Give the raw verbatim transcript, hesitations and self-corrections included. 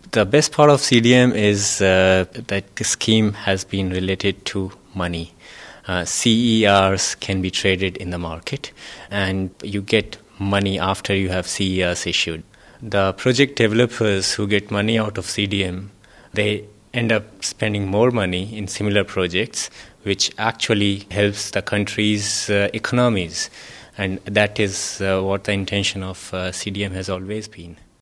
The best part of C D M is uh, that the scheme has been related to money. Uh, C E Rs can be traded in the market, and you get money after you have C E Rs issued. The project developers who get money out of C D M, they end up spending more money in similar projects, which actually helps the country's uh, economies. And that is uh, what the intention of uh, C D M has always been.